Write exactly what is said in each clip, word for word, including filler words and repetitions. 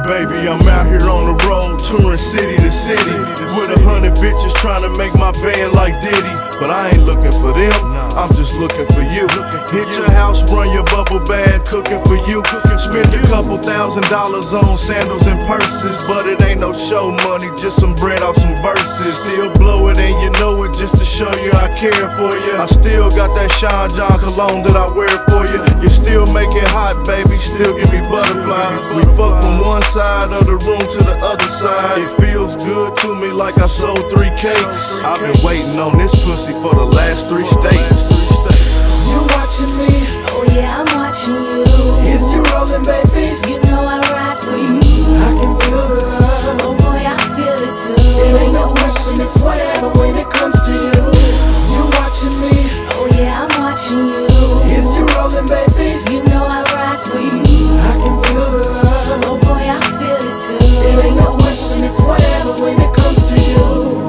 Baby, I'm out here on the road, touring city to city, with a hundred bitches trying to make my band like Diddy. But I ain't looking for them, I'm just looking for you. Hit your house, run your bubble bag, cooking for you. Spend a couple thousand dollars on sandals and purses, but it ain't no show money, just some bread off some verses. Still blow it and you know it, just to show you I care for you. I still got that Sean John cologne that I wear for you. You still make it hot, baby, still give me butterflies. We fuck from one side of the room to the other side. It feels good to me like I sold three cakes. I've been waiting on this pussy for the last three states. You watching me? Oh yeah, I'm watching you. Is you rolling, baby? You know I ride for you. I can feel the love. Oh boy, I feel it too. It ain't no question, it's whatever when it comes to you. You watching me? Oh yeah, I'm watching you. Is you rolling, baby? You know I ride for you. I can feel the love. Oh boy, I feel it too. It ain't no question, it's whatever when it comes to you.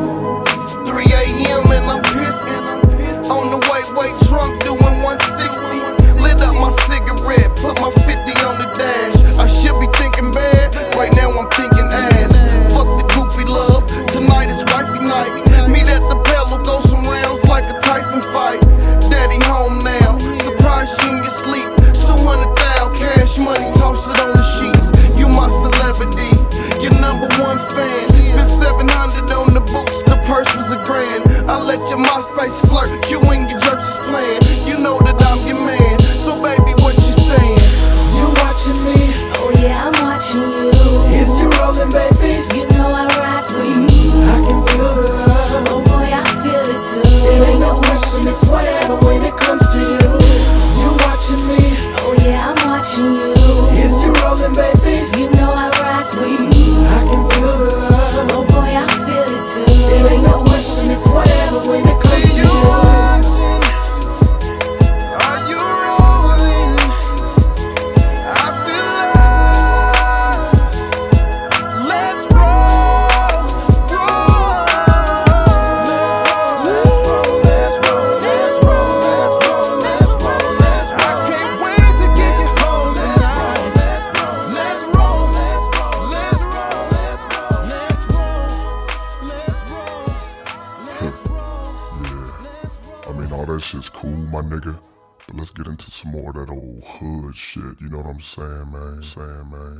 three A M and I'm pissing. On the way, way drunk, doing one sixty. Lit up my cigarette, put my fifty on the dash. I should be thinking bad, right now I'm thinking ass. Fuck the goofy love, tonight is wifey night. Meet at the Palo, go some rounds like a Tyson fight. Daddy home now, surprise you in your sleep. two hundred thousand cash money, toss it on the sheets. You my celebrity, your number one fan. Spent seven hundred on the boots, the purse was a grand. I let your MySpace flirt, you and your church's plan. You know that I'm your man, so baby, what you saying? You watching me? Oh yeah, I'm watching you. Is you rolling, baby? You know I ride for you. I can feel the love. Oh boy, I feel it too. It ain't no question, it's whatever when it comes to you. You watching me? Oh yeah, I'm watching you. Is you rolling, baby? You know I ride for you. I can feel the love. Oh boy, I feel it too. It ain't no question, it's whatever when it comes to you. Are you rolling? I feel love. Let's roll, roll. Let's roll, let's roll, let's roll, let's roll, let's roll, let's roll. I can't wait to get you home tonight. Let's roll, let's roll, let's roll, let's roll, let's roll, let's roll, let's roll, let's roll. I mean, all that shit's cool, my nigga. But let's get into some more of that old hood shit. You know what I'm saying, man? Saying, man.